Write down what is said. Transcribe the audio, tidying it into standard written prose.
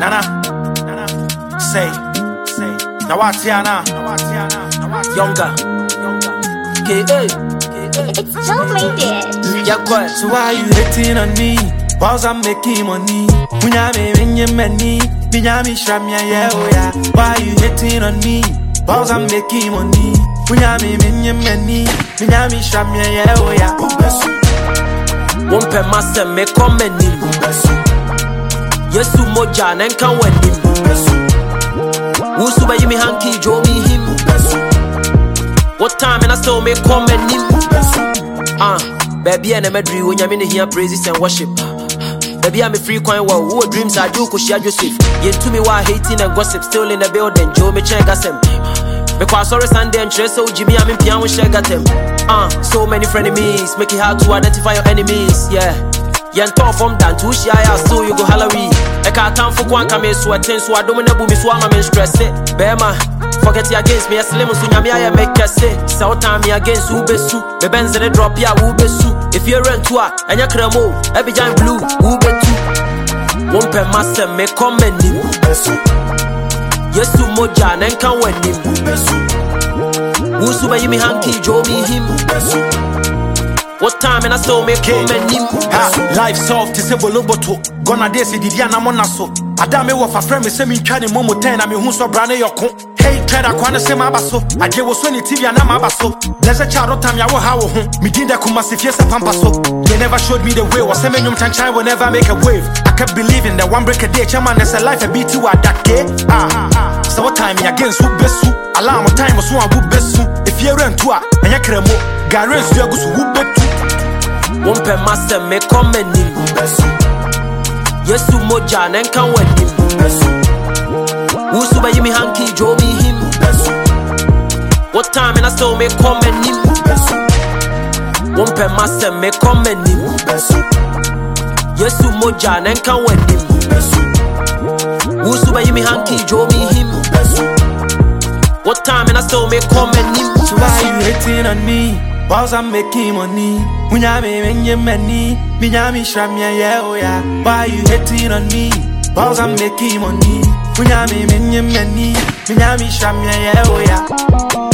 Nana, say, Nawatiana, Younger, K.A. It's so late. Yeah, so why you hating on me? Whilst I'm making money, Munyame Minyamani, Minyami Shamya, yeah. Why you hating on me? Whilst I'm making money, Munyame Minyamani, Minyami Shamya, yeah. One per master me come and nim. Yes, to Moja and can win him. Who's by me hanky, Joe me him. What time and I still me come and nim. Baby, and a medry when you're in here praises and worship. Baby, I'm a free coin. What dreams I do, cause share Joseph. Yet to me, why hating and gossip still in the building. Joe me check us him. Because sorry Sunday and Trace, so Jimmy, I'm in piano share got him. So many frenemies, make it hard to identify your enemies, yeah. Yan talk from down to Shia, so you go Halloween. I can't time for one come in sweating, so I don't know me, so I'm stress it. Bema, forget you against me, as slim as Sunyami, I make us say. So time me against Ubesu, the Benz and the drop, ya Ubesu. If you're rent to her, and you're cremo, every giant blue, Ubetu. One per master, make comment him. Yes, to Moja, and can win him. Who's by me hanky, Joe me him. What time and I saw me come and him. Life soft is a boloboto. Gonna desi Diana Monaso. Adame wa fa friend me say me try momo 10 and me hu so brane yoko. Hey, try that kwana se mabaso. Aje wo so ni TV and mabaso. There's a child time ya wo ha wo hu. Me dinda kuma se fiesa pampaso. They never showed me the way. Was me nyum chanchan will never make a wave. I kept believing that one break a day chairman there's a life a beat to a decade. So what time me against who besu. Alarm time was one who besu. If you run to her and you cremo, Garens you go who betu. One per master me come and him. Yes, to Moja and can win him. Who's by me hanky, Joe me him. What time and I saw me come and him. One per master me come and him. Yes, to Moja and can win him. Who's by me hanky, Joe me him. What time and I saw me come and him. So why you hating on me? Whilst I'm making money, Munyame Minyamani, Minyami Shamya, yeah. Why you hating on me? Whilst I'm making money, Munyame Minyamani, Minyami Shamya, yeah.